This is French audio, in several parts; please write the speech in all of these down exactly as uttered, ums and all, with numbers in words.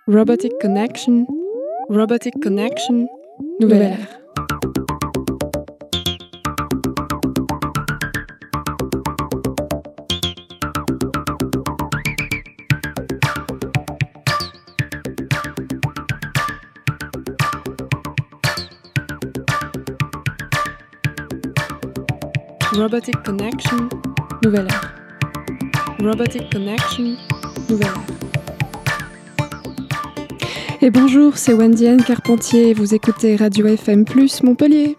Robotic Connection, Robotic Connection, nouvelle ère. Robotic Connection, nouvelle ère. Robotic Connection, nouvelle ère. Et bonjour, c'est Wendy Anne Carpentier et vous écoutez Radio F M plus, Montpellier.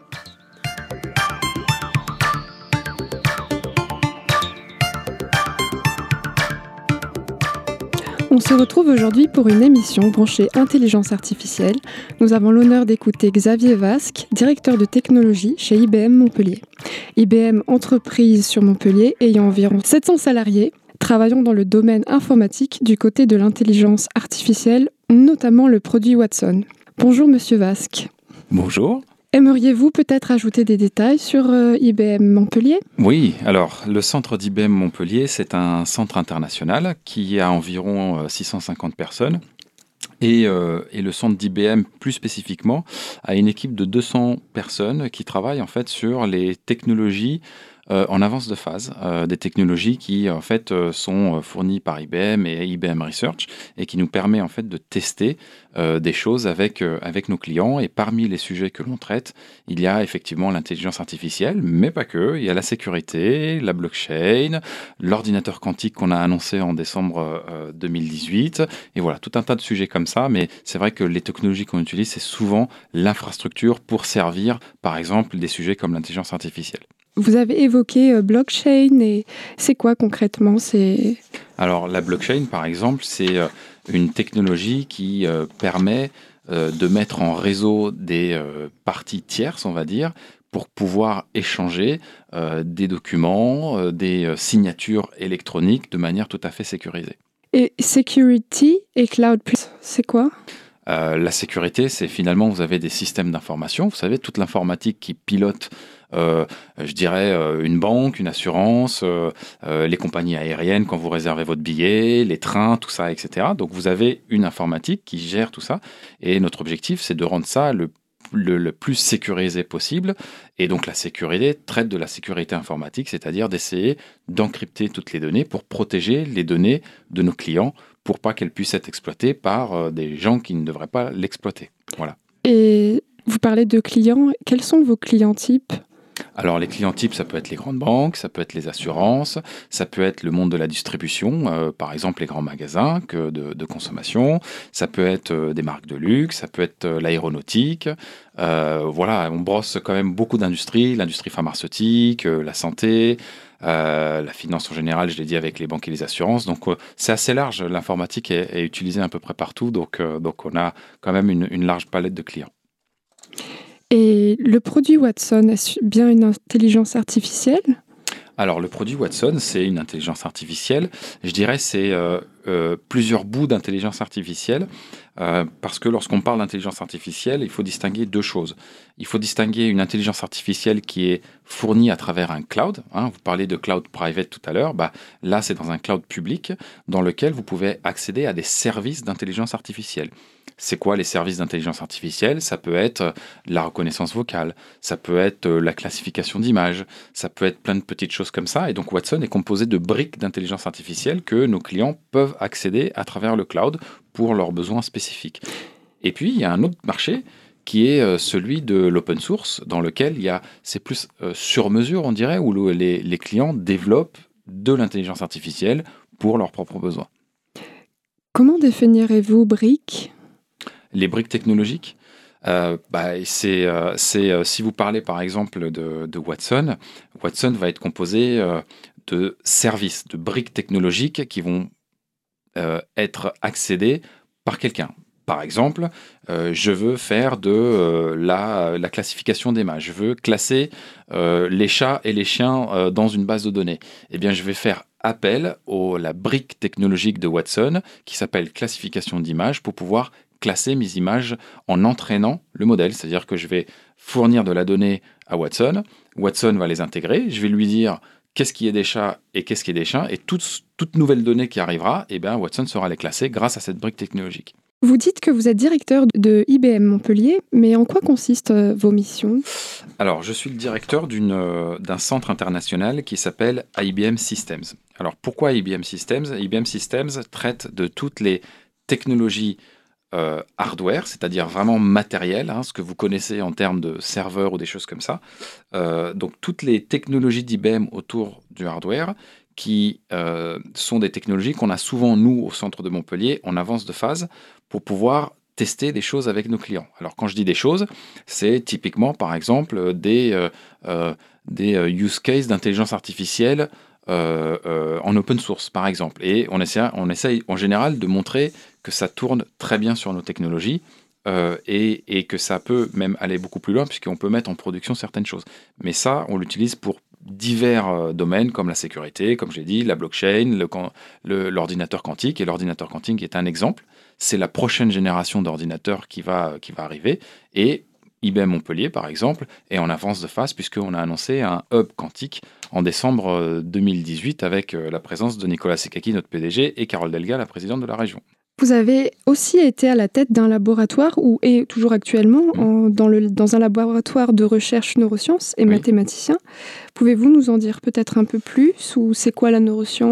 On se retrouve aujourd'hui pour une émission branchée intelligence artificielle. Nous avons l'honneur d'écouter Xavier Vasque, directeur de technologie chez I B M Montpellier. I B M, entreprise sur Montpellier, ayant environ sept cents salariés, travaillant dans le domaine informatique du côté de l'intelligence artificielle, notamment le produit Watson. Bonjour Monsieur Vasque. Bonjour. Aimeriez-vous peut-être ajouter des détails sur euh, I B M Montpellier ? Oui, alors le centre d'I B M Montpellier, c'est un centre international qui a environ euh, six cent cinquante personnes. Et, euh, et le centre d'I B M, plus spécifiquement, a une équipe de deux cents personnes qui travaillent en fait sur les technologies euh, en avance de phase, euh, des technologies qui en fait euh, sont fournies par I B M et I B M Research et qui nous permet en fait de tester euh, des choses avec euh, avec nos clients. Et parmi les sujets que l'on traite, il y a effectivement l'intelligence artificielle, mais pas que. Il y a la sécurité, la blockchain, l'ordinateur quantique qu'on a annoncé en décembre euh, deux mille dix-huit, et voilà, tout un tas de sujets comme ça. Mais c'est vrai que les technologies qu'on utilise, c'est souvent l'infrastructure pour servir, par exemple, des sujets comme l'intelligence artificielle. Vous avez évoqué euh, blockchain, et c'est quoi concrètement c'est... Alors la blockchain, par exemple, c'est euh, une technologie qui euh, permet euh, de mettre en réseau des euh, parties tierces, on va dire, pour pouvoir échanger euh, des documents, euh, des euh, signatures électroniques de manière tout à fait sécurisée. Et security et cloud, c'est quoi ? Euh, la sécurité, c'est finalement, vous avez des systèmes d'information, vous savez, toute l'informatique qui pilote, euh, je dirais, euh, une banque, une assurance, euh, euh, les compagnies aériennes quand vous réservez votre billet, les trains, tout ça, et cetera. Donc vous avez une informatique qui gère tout ça, et notre objectif, c'est de rendre ça le Le, le plus sécurisé possible. Et donc la sécurité traite de la sécurité informatique, c'est-à-dire d'essayer d'encrypter toutes les données pour protéger les données de nos clients pour pas qu'elles puissent être exploitées par euh, des gens qui ne devraient pas l'exploiter. Voilà. Et vous parlez de clients, quels sont vos clients types ? Alors les clients types, ça peut être les grandes banques, ça peut être les assurances, ça peut être le monde de la distribution, euh, par exemple les grands magasins que de, de consommation, ça peut être euh, des marques de luxe, ça peut être euh, l'aéronautique. Euh, voilà, on brosse quand même beaucoup d'industries, l'industrie pharmaceutique, euh, la santé, euh, la finance en général, je l'ai dit, avec les banques et les assurances. Donc euh, c'est assez large, l'informatique est, est utilisée à peu près partout, donc, euh, donc on a quand même une, une large palette de clients. Et le produit Watson, est-ce bien une intelligence artificielle ? Alors, le produit Watson, c'est une intelligence artificielle. Je dirais c'est euh, euh, plusieurs bouts d'intelligence artificielle, euh, parce que lorsqu'on parle d'intelligence artificielle, il faut distinguer deux choses. Il faut distinguer une intelligence artificielle qui est fournie à travers un cloud. Hein, vous parlez de cloud private tout à l'heure. Bah, là, c'est dans un cloud public dans lequel vous pouvez accéder à des services d'intelligence artificielle. C'est quoi les services d'intelligence artificielle ? Ça peut être la reconnaissance vocale, ça peut être la classification d'images, ça peut être plein de petites choses comme ça. Et donc Watson est composé de briques d'intelligence artificielle que nos clients peuvent accéder à travers le cloud pour leurs besoins spécifiques. Et puis il y a un autre marché qui est celui de l'open source, dans lequel il y a, c'est plus euh, sur mesure, on dirait, où le, les, les clients développent de l'intelligence artificielle pour leurs propres besoins. Comment définirez-vous briques ? Les briques technologiques, euh, bah, c'est, euh, c'est euh, si vous parlez par exemple de, de Watson, Watson va être composé euh, de services, de briques technologiques qui vont euh, être accédées par quelqu'un. Par exemple, euh, je veux faire de euh, la, la classification des mails. Je veux classer euh, les chats et les chiens euh, dans une base de données. Eh bien, je vais faire appel à la brique technologique de Watson qui s'appelle classification d'images pour pouvoir classer mes images en entraînant le modèle. C'est-à-dire que je vais fournir de la donnée à Watson. Watson va les intégrer. Je vais lui dire qu'est-ce qui est des chats et qu'est-ce qui est des chiens. Et toute, toute nouvelle donnée qui arrivera, eh bien, Watson saura les classer grâce à cette brique technologique. Vous dites que vous êtes directeur de I B M Montpellier, mais en quoi consistent euh, vos missions ? Alors, je suis le directeur d'une, euh, d'un centre international qui s'appelle I B M Systems. Alors, pourquoi I B M Systems ? I B M Systems traite de toutes les technologies euh, hardware, c'est-à-dire vraiment matériel, hein, ce que vous connaissez en termes de serveurs ou des choses comme ça. Euh, donc, toutes les technologies d'I B M autour du hardware qui euh, sont des technologies qu'on a souvent, nous, au centre de Montpellier, en avance de phase, pour pouvoir tester des choses avec nos clients. Alors, quand je dis des choses, c'est typiquement, par exemple, des, euh, euh, des euh, use cases d'intelligence artificielle euh, euh, en open source, par exemple. Et on essaie, on essaye en général de montrer que ça tourne très bien sur nos technologies euh, et, et que ça peut même aller beaucoup plus loin, puisqu'on peut mettre en production certaines choses. Mais ça, on l'utilise pour divers euh, domaines comme la sécurité, comme j'ai dit, la blockchain, le, le, l'ordinateur quantique. Et l'ordinateur quantique est un exemple. C'est la prochaine génération d'ordinateurs qui va, qui va arriver. Et I B M Montpellier, par exemple, est en avance de phase puisqu'on a annoncé un hub quantique en décembre deux mille dix-huit avec la présence de Nicolas Sekaki, notre P D G, et Carole Delga, la présidente de la région. Vous avez aussi été à la tête d'un laboratoire, ou et toujours actuellement, mmh. en, dans, le, dans un laboratoire de recherche neurosciences et oui. mathématicien. Pouvez-vous nous en dire peut-être un peu plus, ou c'est quoi la neuroscience ?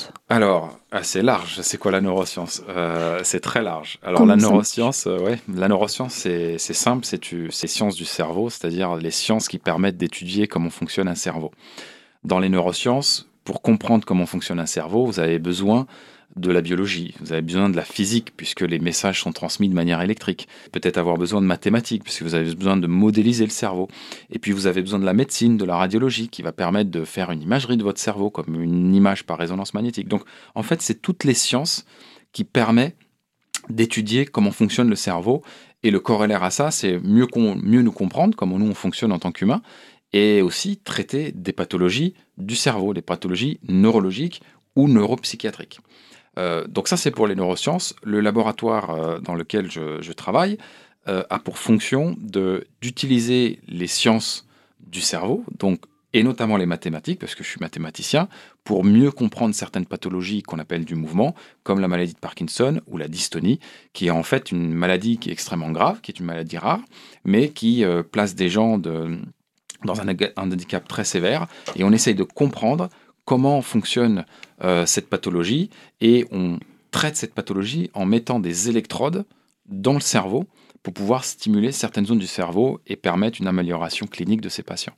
Alors, c'est large, c'est quoi la neuroscience ? euh, C'est très large. Alors Comment la neuroscience, euh, ouais, la neuroscience c'est, c'est simple, c'est, tu, c'est sciences du cerveau, c'est-à-dire les sciences qui permettent d'étudier comment fonctionne un cerveau. Dans les neurosciences, pour comprendre comment fonctionne un cerveau, vous avez besoin de la biologie, vous avez besoin de la physique puisque les messages sont transmis de manière électrique, peut-être avoir besoin de mathématiques puisque vous avez besoin de modéliser le cerveau, et puis vous avez besoin de la médecine, de la radiologie qui va permettre de faire une imagerie de votre cerveau comme une image par résonance magnétique. Donc en fait c'est toutes les sciences qui permettent d'étudier comment fonctionne le cerveau, et le corollaire à ça c'est mieux, qu'on, mieux nous comprendre comment nous on fonctionne en tant qu'humains, et aussi traiter des pathologies du cerveau, des pathologies neurologiques ou neuropsychiatriques. Euh, donc ça, c'est pour les neurosciences. Le laboratoire euh, dans lequel je, je travaille euh, a pour fonction de, d'utiliser les sciences du cerveau, donc, et notamment les mathématiques, parce que je suis mathématicien, pour mieux comprendre certaines pathologies qu'on appelle du mouvement, comme la maladie de Parkinson ou la dystonie, qui est en fait une maladie qui est extrêmement grave, qui est une maladie rare, mais qui euh, place des gens de, dans un, un handicap très sévère, et on essaye de comprendre comment fonctionne euh, cette pathologie, et on traite cette pathologie en mettant des électrodes dans le cerveau pour pouvoir stimuler certaines zones du cerveau et permettre une amélioration clinique de ces patients.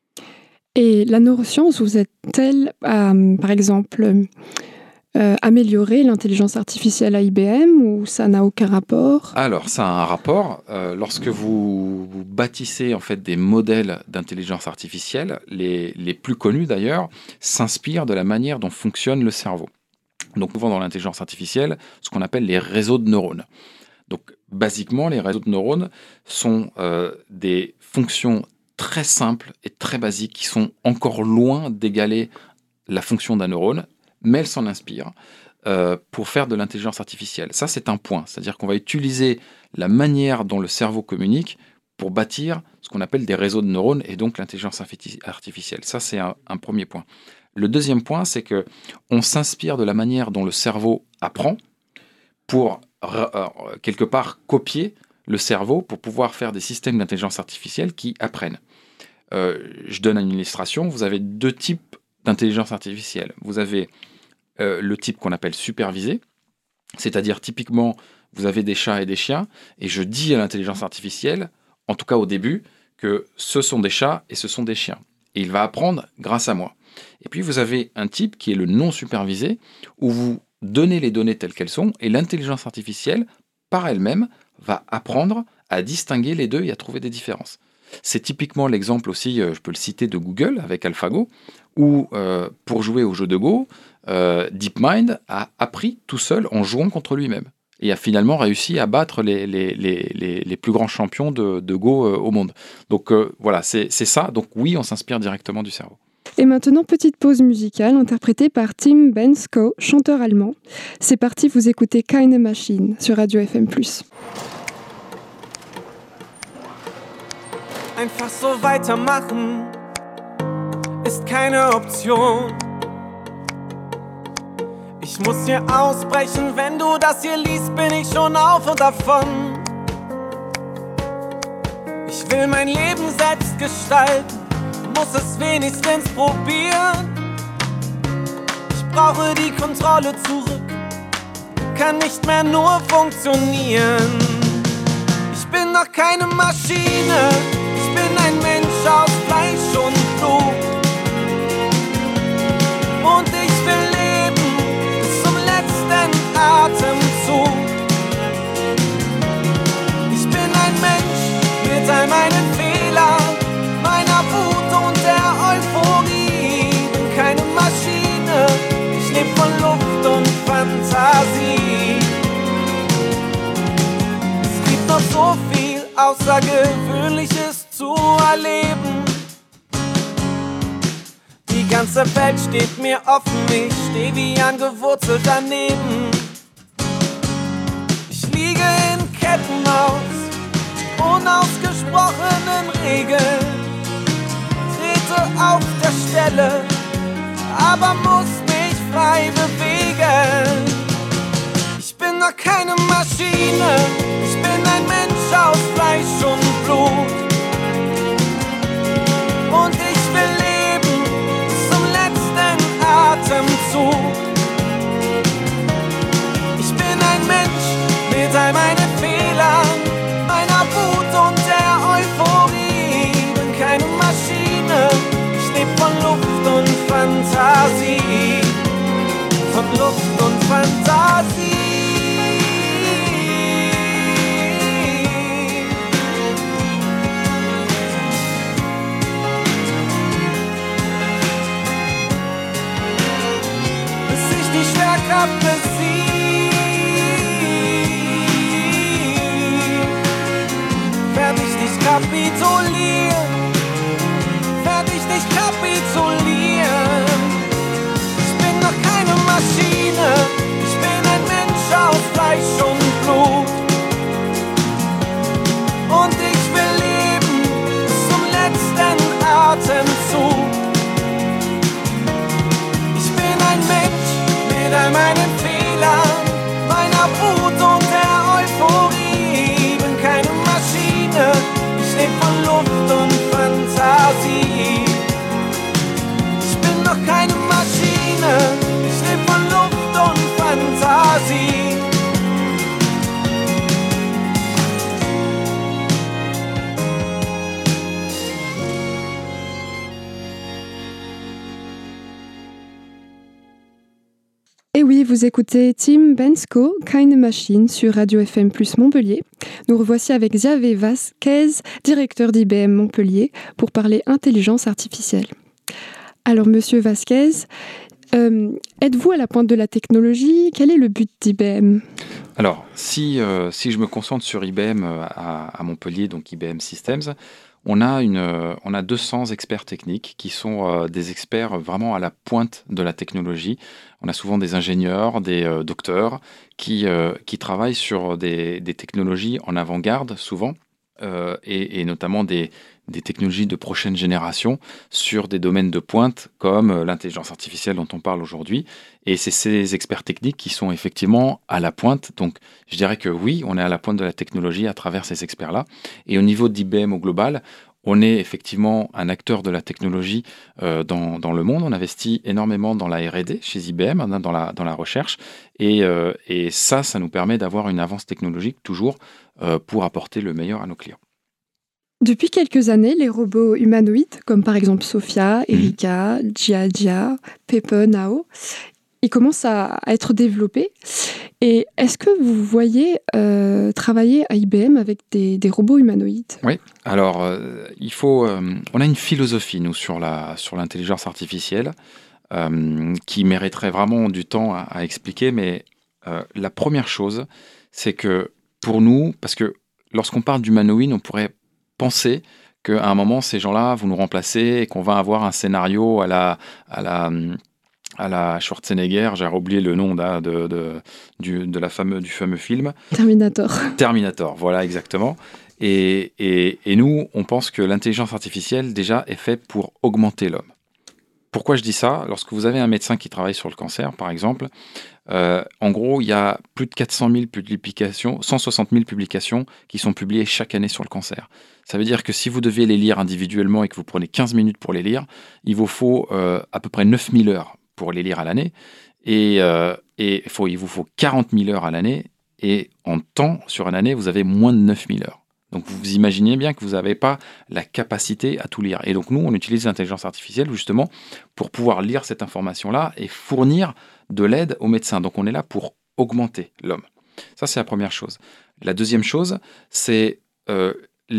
Et la neuroscience vous aide-t-elle à, par exemple, euh, améliorer l'intelligence artificielle à I B M, ou ça n'a aucun rapport ? Alors, ça a un rapport. Euh, lorsque vous, vous bâtissez en fait des modèles d'intelligence artificielle, les, les plus connus d'ailleurs, s'inspirent de la manière dont fonctionne le cerveau. Donc, souvent dans l'intelligence artificielle, ce qu'on appelle les réseaux de neurones. Donc, basiquement, les réseaux de neurones sont euh, des fonctions très simples et très basiques qui sont encore loin d'égaler la fonction d'un neurone, mais elles s'en inspirent euh, pour faire de l'intelligence artificielle. Ça, c'est un point. C'est-à-dire qu'on va utiliser la manière dont le cerveau communique pour bâtir ce qu'on appelle des réseaux de neurones et donc l'intelligence artificielle. Ça, c'est un, un premier point. Le deuxième point, c'est qu'on s'inspire de la manière dont le cerveau apprend pour, euh, quelque part, copier le cerveau pour pouvoir faire des systèmes d'intelligence artificielle qui apprennent. Euh, je donne une illustration. Vous avez deux types d'intelligence artificielle. Vous avez euh, le type qu'on appelle supervisé, c'est-à-dire typiquement, vous avez des chats et des chiens, et je dis à l'intelligence artificielle, en tout cas au début, que ce sont des chats et ce sont des chiens. Et il va apprendre grâce à moi. Et puis vous avez un type qui est le non supervisé, où vous donnez les données telles qu'elles sont, et l'intelligence artificielle, par elle-même, va apprendre à distinguer les deux et à trouver des différences. C'est typiquement l'exemple aussi, je peux le citer, de Google avec AlphaGo, où euh, pour jouer au jeu de Go, euh, DeepMind a appris tout seul en jouant contre lui-même et a finalement réussi à battre les, les, les, les, les plus grands champions de, de Go euh, au monde. Donc euh, voilà, c'est, c'est ça. Donc oui, on s'inspire directement du cerveau. Et maintenant, petite pause musicale interprétée par Tim Bensko, chanteur allemand. C'est parti, vous écoutez Keine Maschine sur Radio F M plus. Einfach so weitermachen ist keine Option. Ich Ich muss hier ausbrechen, wenn du das hier liest, bin ich schon auf und davon. Ich will mein Leben selbst gestalten, muss es wenigstens probieren. Ich brauche die Kontrolle zurück, kann nicht mehr nur funktionieren. Ich bin noch keine Maschine, ich bin ein Mensch aus Fleisch und Blut. Und ich will leben bis zum letzten Atemzug. Ich bin ein Mensch mit all meinen Fehlern, meiner Wut und der Euphorie. Bin keine Maschine, ich lebe von Luft und Fantasie. Es gibt noch so viel Außergewöhnliches zu erleben. Die ganze Welt steht mir offen, ich steh wie angewurzelt daneben. Ich liege in Ketten aus unausgesprochenen Regeln, trete auf der Stelle, aber muss mich frei bewegen. Ich bin noch keine Maschine, ich bin ein Mensch aus Fleisch und Blut. Und ich will leben bis zum letzten Atemzug. Ich bin ein Mensch mit all meinen Fehlern, meiner Wut und der Euphorie. Bin keine Maschine, ich lebe von Luft und Fantasie. Von Luft und Fantasie. Bis ich die Schwerkraft besieg, werd ich nicht kapitulieren, werd ich nicht kapitulieren. Ich bin noch keine Maschine, ich bin ein Mensch aus Fleisch und Blut. Und ich will leben bis zum letzten Atemzug. Ich bin ein Mensch mit all meinen Fehlern, meiner Wut und der Euphorie. Bin keine Maschine, ich lebe von Luft und Fantasie. Ich bin noch keine Maschine, ich lebe von Luft und Fantasie. Et oui, vous écoutez Tim Bensko, Keine Machine sur Radio F M plus Montpellier. Nous revoici avec Xavier Vasquez, directeur d'I B M Montpellier, pour parler intelligence artificielle. Alors, monsieur Vasquez, euh, êtes-vous à la pointe de la technologie? Quel est le but d'I B M? Alors, si, euh, si je me concentre sur I B M à, à Montpellier, donc I B M Systems, on a, une, on a deux cents experts techniques qui sont euh, des experts vraiment à la pointe de la technologie. On a souvent des ingénieurs, des euh, docteurs qui, euh, qui travaillent sur des, des technologies en avant-garde souvent, euh, et, et notamment des, des technologies de prochaine génération sur des domaines de pointe comme euh, l'intelligence artificielle dont on parle aujourd'hui. Et c'est ces experts techniques qui sont effectivement à la pointe. Donc je dirais que oui, on est à la pointe de la technologie à travers ces experts-là. Et au niveau d'I B M au global, on est effectivement un acteur de la technologie euh, dans, dans le monde. On investit énormément dans la R et D chez I B M, hein, dans, la, dans la recherche. Et, euh, et ça, ça nous permet d'avoir une avance technologique toujours euh, pour apporter le meilleur à nos clients. Depuis quelques années, les robots humanoïdes, comme par exemple Sophia, Erika, Jia Jia, Pepe, Nao, ils commencent à être développés. Et est-ce que vous voyez euh, travailler à I B M avec des, des robots humanoïdes? Oui, alors euh, il faut, euh, on a une philosophie, nous, sur, la, sur l'intelligence artificielle euh, qui mériterait vraiment du temps à, à expliquer. Mais euh, la première chose, c'est que pour nous, parce que lorsqu'on parle d'humanoïde, on pourrait penser qu'à un moment, ces gens-là vont nous remplacer et qu'on va avoir un scénario à la... À la à la Schwarzenegger, j'ai oublié le nom de, de, de, du, de la fameux, du fameux film. Terminator. Terminator, voilà, exactement. Et, et, et nous, on pense que l'intelligence artificielle, déjà, est faite pour augmenter l'homme. pourquoi je dis ça? Lorsque vous avez un médecin qui travaille sur le cancer, par exemple, euh, en gros, il y a plus de quatre cent mille publications, cent soixante mille publications qui sont publiées chaque année sur le cancer. Ça veut dire que si vous deviez les lire individuellement et que vous prenez quinze minutes pour les lire, il vous faut euh, à peu près neuf mille heures pour les lire à l'année. Et, euh, et faut, il vous faut quarante mille heures à l'année. Et en temps, sur une année, vous avez moins de neuf mille heures. Donc vous imaginez bien que vous n'avez pas la capacité à tout lire. Et donc nous, on utilise l'intelligence artificielle justement pour pouvoir lire cette information-là et fournir de l'aide aux médecins. Donc on est là pour augmenter l'homme. Ça, c'est la première chose. La deuxième chose, c'est euh,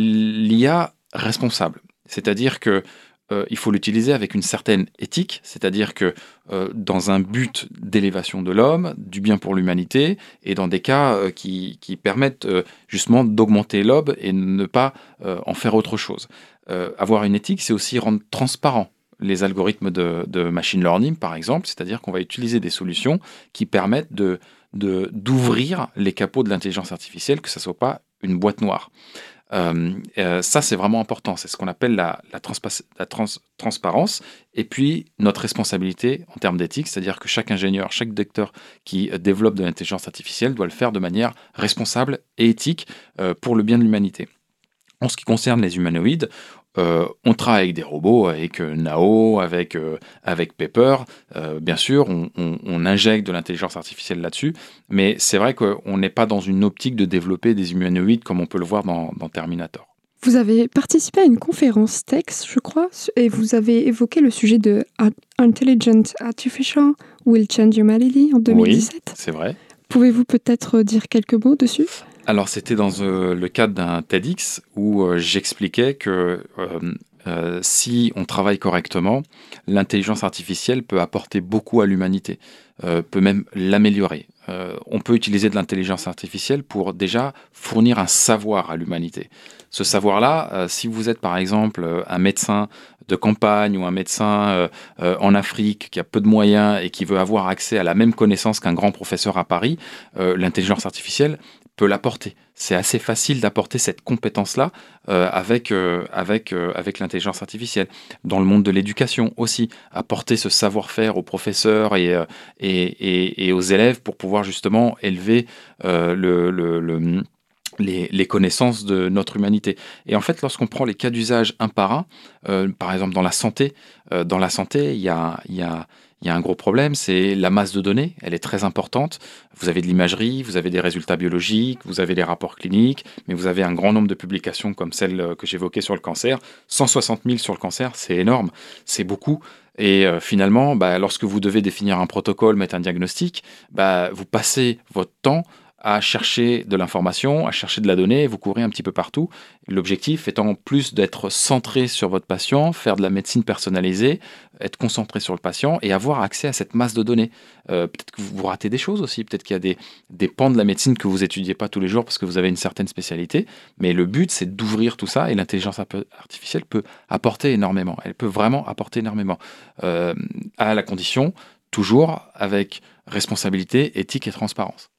l'I A responsable. C'est-à-dire que Euh, il faut l'utiliser avec une certaine éthique, c'est-à-dire que euh, dans un but d'élévation de l'homme, du bien pour l'humanité, et dans des cas euh, qui, qui permettent euh, justement d'augmenter l'homme et ne pas euh, en faire autre chose. Euh, avoir une éthique, c'est aussi rendre transparent les algorithmes de, de machine learning, par exemple, c'est-à-dire qu'on va utiliser des solutions qui permettent de, de, d'ouvrir les capots de l'intelligence artificielle, que ce ne soit pas une boîte noire. Euh, euh, ça, c'est vraiment important. C'est ce qu'on appelle la, la, transpa- la trans- transparence et puis notre responsabilité en termes d'éthique, c'est-à-dire que chaque ingénieur, chaque docteur qui euh, développe de l'intelligence artificielle doit le faire de manière responsable et éthique euh, pour le bien de l'humanité. En ce qui concerne les humanoïdes, euh, on travaille avec des robots, avec euh, Nao, avec, euh, avec Pepper. Euh, bien sûr, on, on, on injecte de l'intelligence artificielle là-dessus, mais c'est vrai qu'on n'est pas dans une optique de développer des humanoïdes comme on peut le voir dans, dans Terminator. Vous avez participé à une conférence T E X, je crois, et vous avez évoqué le sujet de Intelligent Artificial Will Change Humanity en deux mille dix-sept. Oui, c'est vrai. Pouvez-vous peut-être dire quelques mots dessus ? Alors, c'était dans euh, le cadre d'un TEDx où euh, j'expliquais que euh, euh, si on travaille correctement, l'intelligence artificielle peut apporter beaucoup à l'humanité, euh, peut même l'améliorer. Euh, on peut utiliser de l'intelligence artificielle pour déjà fournir un savoir à l'humanité. Ce savoir-là, euh, si vous êtes par exemple un médecin de campagne ou un médecin euh, euh, en Afrique qui a peu de moyens et qui veut avoir accès à la même connaissance qu'un grand professeur à Paris, euh, l'intelligence artificielle peut l'apporter. C'est assez facile d'apporter cette compétence-là euh, avec, euh, avec, euh, avec l'intelligence artificielle. Dans le monde de l'éducation aussi, apporter ce savoir-faire aux professeurs et, euh, et, et, et aux élèves pour pouvoir justement élever euh, le... le, le Les, les connaissances de notre humanité. Et en fait, lorsqu'on prend les cas d'usage un par un, euh, par exemple dans la santé, euh, dans la santé, il y a, y a, y a un gros problème, c'est la masse de données, elle est très importante. Vous avez de l'imagerie, vous avez des résultats biologiques, vous avez des rapports cliniques, mais vous avez un grand nombre de publications comme celle que j'évoquais sur le cancer. cent soixante mille sur le cancer, c'est énorme, c'est beaucoup. Et euh, finalement, bah, lorsque vous devez définir un protocole, mettre un diagnostic, bah, vous passez votre temps à chercher de l'information, à chercher de la donnée, vous courez un petit peu partout. L'objectif étant plus d'être centré sur votre patient, faire de la médecine personnalisée, être concentré sur le patient et avoir accès à cette masse de données. Euh, peut-être que vous ratez des choses aussi, peut-être qu'il y a des, des pans de la médecine que vous n'étudiez pas tous les jours parce que vous avez une certaine spécialité, mais le but c'est d'ouvrir tout ça et l'intelligence artificielle peut apporter énormément, elle peut vraiment apporter énormément, euh, à la condition, toujours avec responsabilité, éthique et transparence.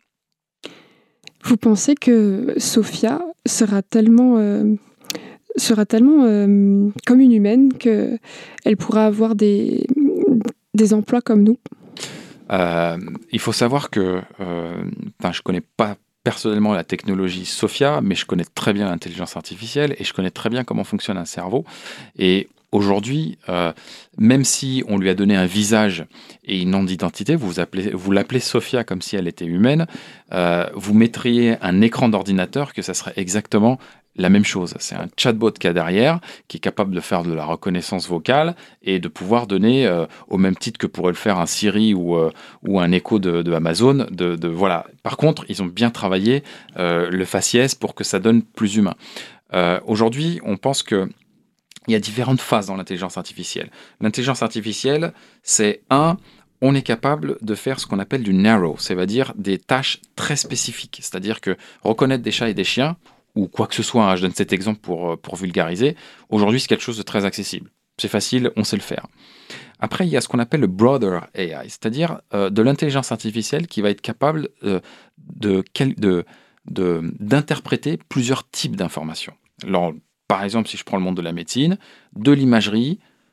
Vous pensez que Sophia sera tellement, euh, sera tellement euh, comme une humaine qu'elle pourra avoir des, des emplois comme nous ? euh, Il faut savoir que euh, je ne connais pas personnellement la technologie Sophia, mais je connais très bien l'intelligence artificielle et je connais très bien comment fonctionne un cerveau. Et aujourd'hui, euh, même si on lui a donné un visage et une nom d'identité, vous, appelez, vous l'appelez Sophia comme si elle était humaine, euh, vous mettriez un écran d'ordinateur que ça serait exactement la même chose. C'est un chatbot qu'il y a derrière, qui est capable de faire de la reconnaissance vocale et de pouvoir donner, euh, au même titre que pourrait le faire un Siri ou, euh, ou un Echo de, de Amazon. De, de, voilà. Par contre, ils ont bien travaillé euh, le faciès pour que ça donne plus humain. Euh, aujourd'hui, on pense que il y a différentes phases dans l'intelligence artificielle. L'intelligence artificielle, c'est un, on est capable de faire ce qu'on appelle du narrow, c'est-à-dire des tâches très spécifiques. C'est-à-dire que reconnaître des chats et des chiens, ou quoi que ce soit, hein, je donne cet exemple pour, pour vulgariser, aujourd'hui c'est quelque chose de très accessible. C'est facile, on sait le faire. Après, il y a ce qu'on appelle le broader A I, c'est-à-dire euh, de l'intelligence artificielle qui va être capable euh, de, de, de, d'interpréter plusieurs types d'informations. Alors, par exemple, si je prends le monde de la médecine, de l'imagerie,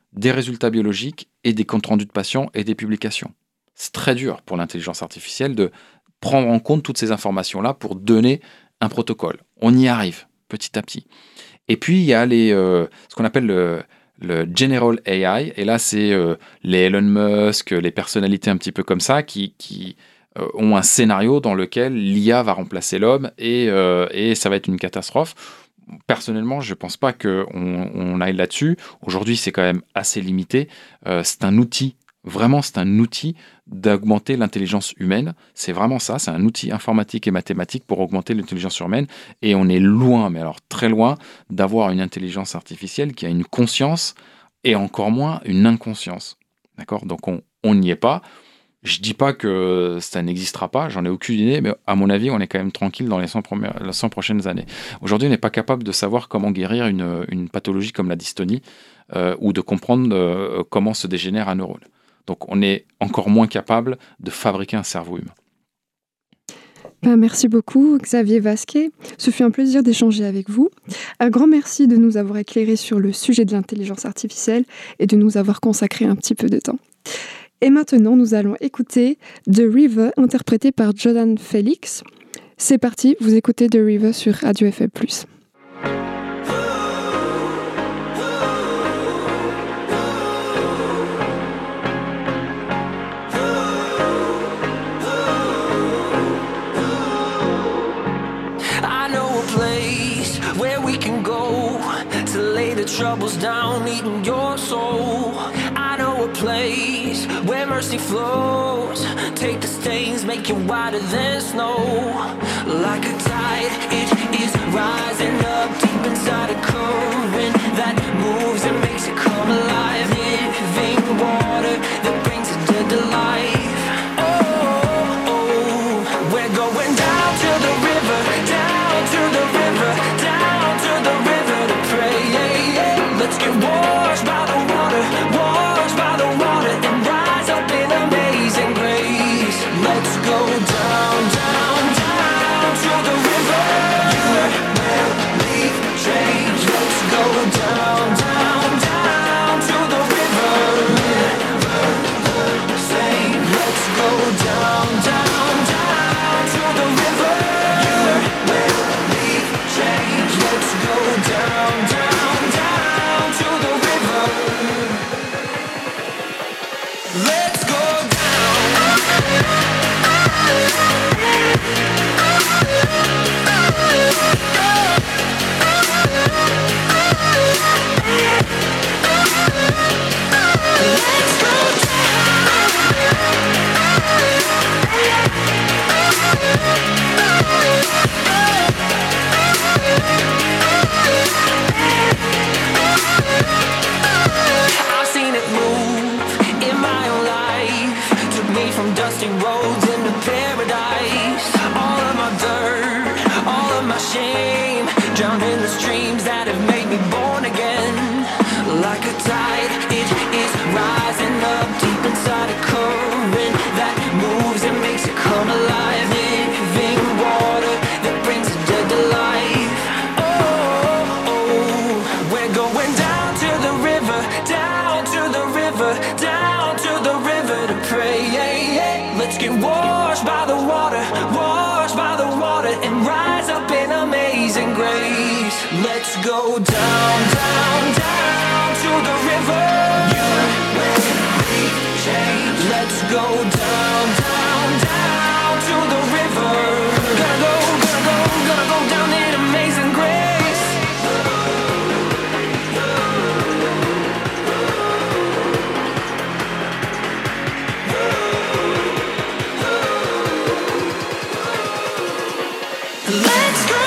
des résultats biologiques et des comptes rendus de patients et des publications. C'est très dur pour l'intelligence artificielle de prendre en compte toutes ces informations-là pour donner un protocole. On y arrive petit à petit. Et puis, il y a les, euh, ce qu'on appelle le, le General A I. Et là, c'est euh, les Elon Musk, les personnalités un petit peu comme ça qui, qui euh, ont un scénario dans lequel l'I A va remplacer l'homme et, euh, et ça va être une catastrophe. Personnellement, je ne pense pas qu'on on aille là-dessus. Aujourd'hui, c'est quand même assez limité. Euh, c'est un outil, vraiment, c'est un outil d'augmenter l'intelligence humaine. C'est vraiment ça, c'est un outil informatique et mathématique pour augmenter l'intelligence humaine. Et on est loin, mais alors très loin, d'avoir une intelligence artificielle qui a une conscience et encore moins une inconscience. D'accord ? Donc, on n'y est pas. Je ne dis pas que ça n'existera pas, j'en ai aucune idée, mais à mon avis, on est quand même tranquille dans les cent, premières, les cent prochaines années. Aujourd'hui, on n'est pas capable de savoir comment guérir une, une pathologie comme la dystonie euh, ou de comprendre euh, comment se dégénère un neurone. Donc, on est encore moins capable de fabriquer un cerveau humain. Ben, merci beaucoup, Xavier Vasquet. Ce fut un plaisir d'échanger avec vous. Un grand merci de nous avoir éclairés sur le sujet de l'intelligence artificielle et de nous avoir consacré un petit peu de temps. Et maintenant, nous allons écouter The River, interprété par Jordan Felix. C'est parti, vous écoutez The River sur Radio F M plus. I know a place where we can go to lay the troubles down, eating your soul. I know a place where mercy flows. Take the stains, make it whiter than snow. Like a tide, it is rising up deep inside a current that moves and makes it come alive. Living water that brings it dead to life. Oh, oh, we're going down to the river, down to the river, down to the river to pray. Yeah, yeah. Let's get washed by the water, washed by the water, and rise up in amazing grace. Let's go down, down, down to the river. You will leave change. Let's go down, down, down to the river. Never the same. Let's go down, down, down to the river. You will leave change. Let's go down, down, down to the river. Let's go I've seen it move in my own life. Took me from dusty roads into paradise. All of my dirt, all of my shame, drowned in the streams that have made me born again. Like a tide, it is rising up deep inside a current that moves and makes it come alive. Living water that brings it dead to life. Oh, oh, we're going down to the river, down to the river, down to the river to pray. Yeah, yeah. Let's get washed by the water, washed by the water, and rise up in amazing grace. Let's go down, down, down to the river. You will leave change. Let's go down, down, down to the river. Gonna go, gonna go, gonna go down in amazing grace. Let's go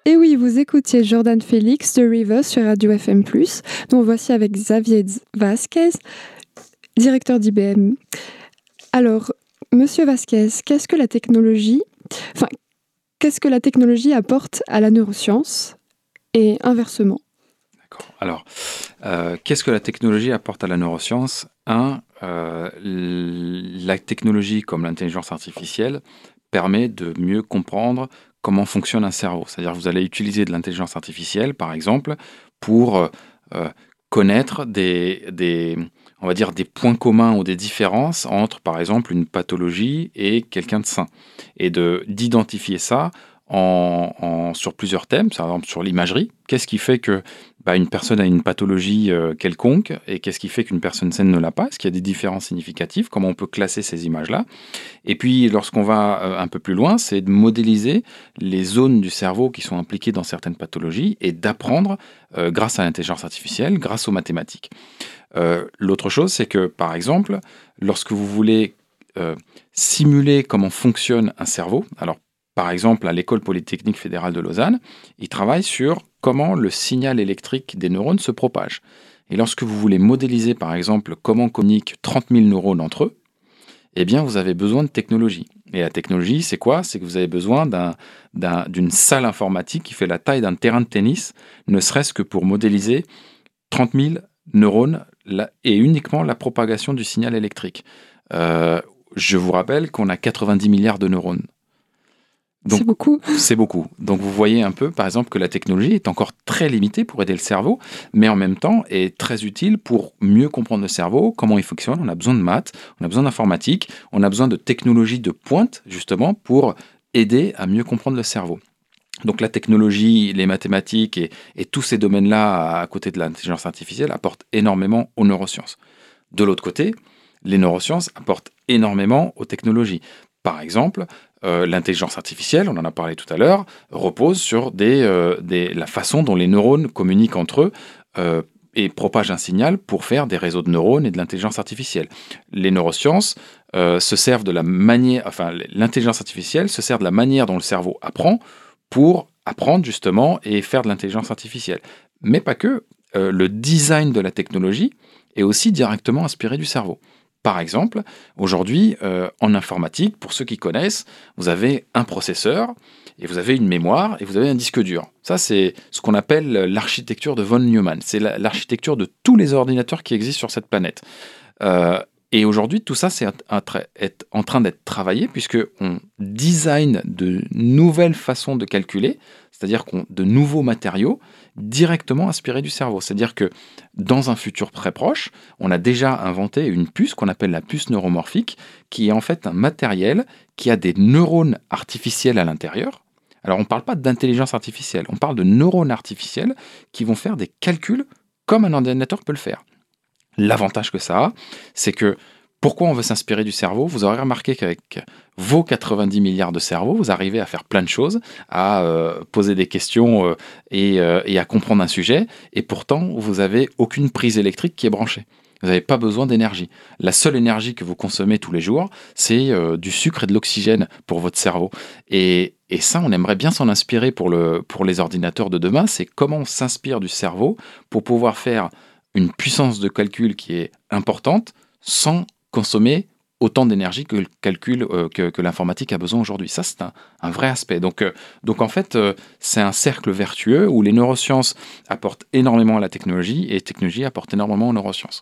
Et oui, vous écoutiez Jordan Félix de River sur Radio F M plus. Nous voici avec Xavier Vasquez, directeur d'I B M. Alors, Monsieur Vasquez, qu'est-ce que la technologie, enfin, qu'est-ce que la technologie apporte à la neuroscience et inversement? D'accord. Alors, euh, qu'est-ce que la technologie apporte à la neuroscience? Un, euh, la technologie comme l'intelligence artificielle permet de mieux comprendre comment fonctionne un cerveau. C'est-à-dire que vous allez utiliser de l'intelligence artificielle, par exemple, pour euh, connaître des, des, on va dire des points communs ou des différences entre, par exemple, une pathologie et quelqu'un de sain. Et de, d'identifier ça en, en, sur plusieurs thèmes, par exemple sur l'imagerie. Qu'est-ce qui fait que bah, une personne a une pathologie euh, quelconque et qu'est-ce qui fait qu'une personne saine ne l'a pas? Est-ce qu'il y a des différences significatives? Comment on peut classer ces images-là? Et puis, lorsqu'on va euh, un peu plus loin, c'est de modéliser les zones du cerveau qui sont impliquées dans certaines pathologies et d'apprendre euh, grâce à l'intelligence artificielle, grâce aux mathématiques. Euh, l'autre chose, c'est que, par exemple, lorsque vous voulez euh, simuler comment fonctionne un cerveau, alors par exemple, à l'École polytechnique fédérale de Lausanne, ils travaillent sur comment le signal électrique des neurones se propage. Et lorsque vous voulez modéliser, par exemple, comment communiquent trente mille neurones entre eux, eh bien, vous avez besoin de technologie. Et la technologie, c'est quoi? C'est que vous avez besoin d'un, d'un, d'une salle informatique qui fait la taille d'un terrain de tennis, ne serait-ce que pour modéliser trente mille neurones la, et uniquement la propagation du signal électrique. Euh, je vous rappelle qu'on a quatre-vingt-dix milliards de neurones. Donc, c'est beaucoup. C'est beaucoup. Donc vous voyez un peu, par exemple, que la technologie est encore très limitée pour aider le cerveau, mais en même temps est très utile pour mieux comprendre le cerveau, comment il fonctionne. On a besoin de maths, on a besoin d'informatique, on a besoin de technologies de pointe, justement, pour aider à mieux comprendre le cerveau. Donc la technologie, les mathématiques et, et tous ces domaines-là, à côté de l'intelligence artificielle, apportent énormément aux neurosciences. De l'autre côté, les neurosciences apportent énormément aux technologies. Par exemple, euh, l'intelligence artificielle, on en a parlé tout à l'heure, repose sur des, euh, des, la façon dont les neurones communiquent entre eux euh, et propagent un signal pour faire des réseaux de neurones et de l'intelligence artificielle. Les neurosciences euh, se servent de la manière, enfin, l'intelligence artificielle se sert de la manière dont le cerveau apprend pour apprendre justement et faire de l'intelligence artificielle. Mais pas que, euh, le design de la technologie est aussi directement inspiré du cerveau. Par exemple, aujourd'hui, euh, en informatique, pour ceux qui connaissent, vous avez un processeur, et vous avez une mémoire, et vous avez un disque dur. Ça, c'est ce qu'on appelle l'architecture de von Neumann. C'est la, l'architecture de tous les ordinateurs qui existent sur cette planète. Euh, et aujourd'hui, tout ça, c'est est en train d'être travaillé, puisqu'on design de nouvelles façons de calculer, c'est-à-dire qu'on de nouveaux matériaux directement inspirés du cerveau. C'est-à-dire que dans un futur très proche, on a déjà inventé une puce qu'on appelle la puce neuromorphique, qui est en fait un matériel qui a des neurones artificiels à l'intérieur. Alors on ne parle pas d'intelligence artificielle, on parle de neurones artificiels qui vont faire des calculs comme un ordinateur peut le faire. L'avantage que ça a, c'est que pourquoi on veut s'inspirer du cerveau? Vous aurez remarqué qu'avec vos quatre-vingt-dix milliards de cerveaux, vous arrivez à faire plein de choses, à euh, poser des questions euh, et, euh, et à comprendre un sujet, et pourtant, vous n'avez aucune prise électrique qui est branchée. Vous n'avez pas besoin d'énergie. La seule énergie que vous consommez tous les jours, c'est euh, du sucre et de l'oxygène pour votre cerveau. Et, et ça, on aimerait bien s'en inspirer pour, le, pour les ordinateurs de demain, c'est comment on s'inspire du cerveau pour pouvoir faire une puissance de calcul qui est importante sans consommer autant d'énergie que le calcul, euh, que, que l'informatique a besoin aujourd'hui. Ça, c'est un, un vrai aspect. Donc, euh, donc en fait, euh, c'est un cercle vertueux où les neurosciences apportent énormément à la technologie et la technologie apporte énormément aux neurosciences.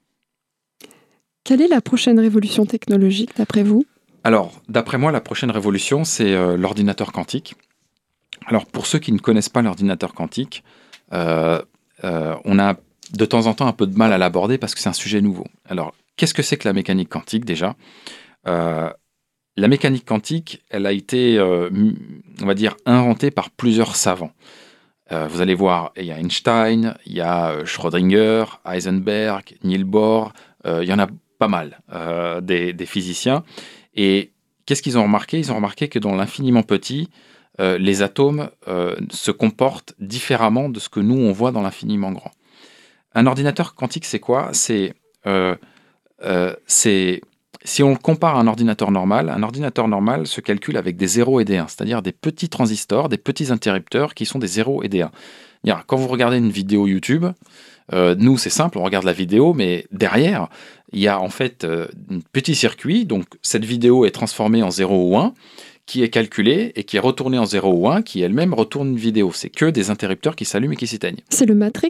Quelle est la prochaine révolution technologique, d'après vous? Alors, d'après moi, la prochaine révolution, c'est euh, l'ordinateur quantique. Alors, pour ceux qui ne connaissent pas l'ordinateur quantique, euh, euh, on a de temps en temps un peu de mal à l'aborder parce que c'est un sujet nouveau. Alors, qu'est-ce que c'est que la mécanique quantique déjà? euh, La mécanique quantique, elle a été, euh, on va dire, inventée par plusieurs savants. Euh, vous allez voir, il y a Einstein, il y a Schrödinger, Heisenberg, Niels Bohr, euh, il y en a pas mal, euh, des, des physiciens. Et qu'est-ce qu'ils ont remarqué? Ils ont remarqué que dans l'infiniment petit, euh, les atomes euh, se comportent différemment de ce que nous, on voit dans l'infiniment grand. Un ordinateur quantique, c'est quoi? C'est... Euh, Euh, c'est si on compare à un ordinateur normal, un ordinateur normal se calcule avec des zéros et des uns, c'est-à-dire des petits transistors, des petits interrupteurs qui sont des zéros et des uns. Quand vous regardez une vidéo YouTube, euh, nous c'est simple, on regarde la vidéo, mais derrière, il y a en fait euh, un petit circuit, donc cette vidéo est transformée en zéro ou un, qui est calculée et qui est retournée en zéro ou un, qui elle-même retourne une vidéo. C'est que des interrupteurs qui s'allument et qui s'éteignent. C'est le Matrix.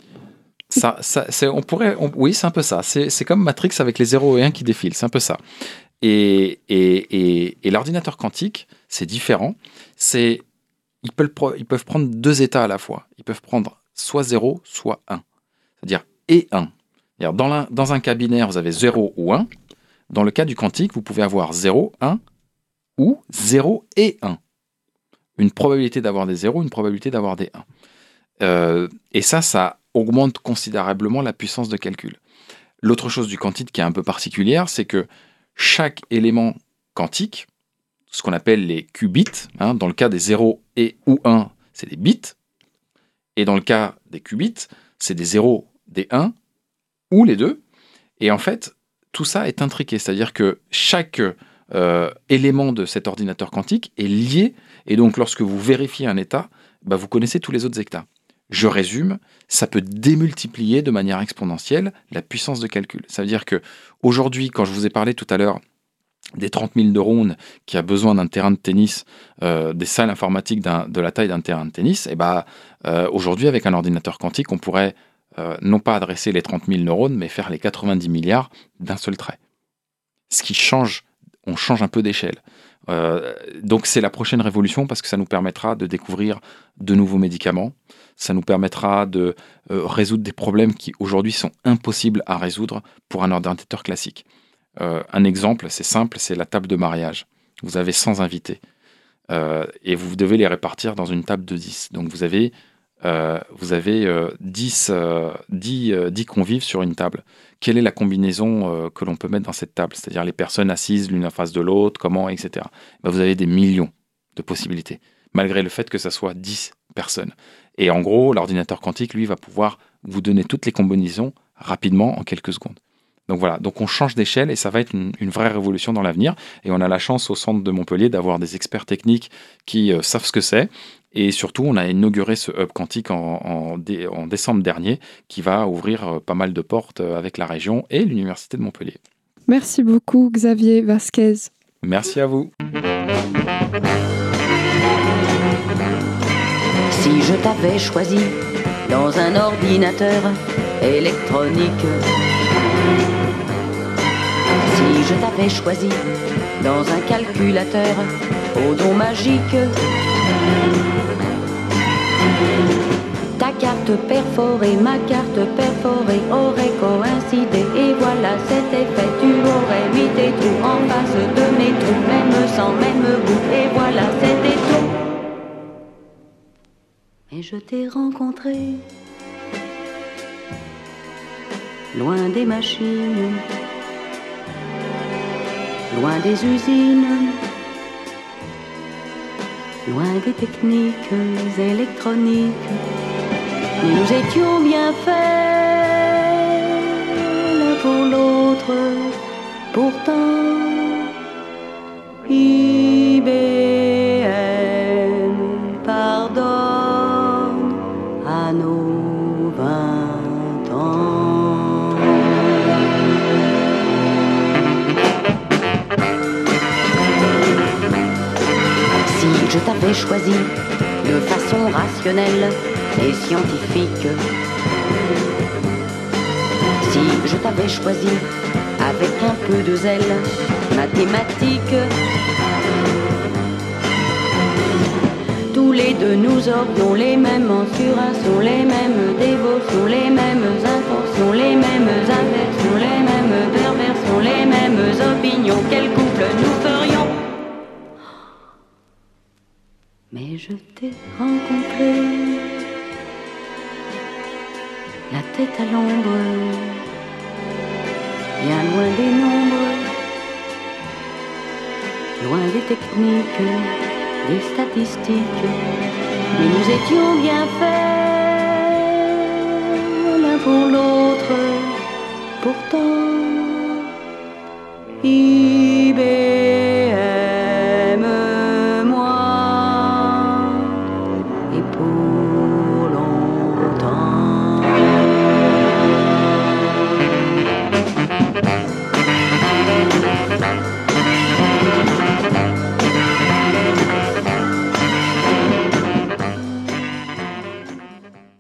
Ça, ça, c'est, on pourrait, on, oui, c'est un peu ça. C'est, c'est comme Matrix avec les zéro et un qui défilent. C'est un peu ça. Et, et, et, et l'ordinateur quantique, c'est différent. C'est, ils, peuvent, ils peuvent prendre deux états à la fois. Ils peuvent prendre soit zéro, soit un. C'est-à-dire et un. C'est-à-dire dans, la, dans un cas binaire, vous avez zéro ou un. Dans le cas du quantique, vous pouvez avoir zéro, un ou zéro et un. Une probabilité d'avoir des zéros, une probabilité d'avoir des un. Euh, et ça, ça augmente considérablement la puissance de calcul. L'autre chose du quantique qui est un peu particulière, c'est que chaque élément quantique, ce qu'on appelle les qubits, hein, dans le cas des zéro et ou un, c'est des bits, et dans le cas des qubits, c'est des zéros, des un, ou les deux, et en fait, tout ça est intriqué, c'est-à-dire que chaque euh, élément de cet ordinateur quantique est lié, et donc lorsque vous vérifiez un état, bah, vous connaissez tous les autres états. Je résume, ça peut démultiplier de manière exponentielle la puissance de calcul. Ça veut dire qu'aujourd'hui, quand je vous ai parlé tout à l'heure des trente mille neurones qui a besoin d'un terrain de tennis, euh, des salles informatiques d'un, de la taille d'un terrain de tennis, et bah, euh, aujourd'hui, avec un ordinateur quantique, on pourrait euh, non pas adresser les trente mille neurones, mais faire les quatre-vingt-dix milliards d'un seul trait. Ce qui change, on change un peu d'échelle. Euh, donc c'est la prochaine révolution parce que ça nous permettra de découvrir de nouveaux médicaments, ça nous permettra de euh, résoudre des problèmes qui aujourd'hui sont impossibles à résoudre pour un ordinateur classique. Euh, un exemple, c'est simple, c'est la table de mariage. Vous avez cent invités euh, et vous devez les répartir dans une table de dix. Donc vous avez, euh, vous avez euh, dix, euh, dix, euh, dix convives sur une table. Quelle est la combinaison euh, que l'on peut mettre dans cette table? C'est-à-dire les personnes assises l'une en face de l'autre, comment, et cetera. Ben, vous avez des millions de possibilités, malgré le fait que ça soit dix personnes. Et en gros, l'ordinateur quantique, lui, va pouvoir vous donner toutes les combinaisons rapidement, en quelques secondes. Donc voilà, donc on change d'échelle et ça va être une, une vraie révolution dans l'avenir. Et on a la chance au centre de Montpellier d'avoir des experts techniques qui euh, savent ce que c'est. Et surtout, on a inauguré ce hub quantique en, en, dé, en décembre dernier qui va ouvrir euh, pas mal de portes euh, avec la région et l'Université de Montpellier. Merci beaucoup Xavier Vasquez. Merci à vous. Si je t'avais choisi dans un ordinateur électronique, si je t'avais choisi dans un calculateur au don magique, ta carte perforée, ma carte perforée aurait coïncidé et voilà c'était fait. Tu aurais mis tes trous en face de mes trous, même sans même bout et voilà c'était tout. Et je t'ai rencontré loin des machines, loin des usines, loin des techniques électroniques. Mais nous étions bien faits l'un pour l'autre, pourtant I B M pardonne à nos vingt ans. Si je t'avais choisi de façon rationnelle et scientifique, si je t'avais choisi avec un peu de zèle mathématique, tous les deux nous aurions les mêmes mensurations, les mêmes dévotions, les mêmes intentions, les mêmes inversions, les mêmes perversions, les mêmes opinions. Quel couple nous ferions? Mais je t'ai rencontré la tête à l'ombre, bien loin des nombres, loin des techniques, des statistiques. Mais nous étions bien faits l'un pour l'autre, pourtant il et pour longtemps.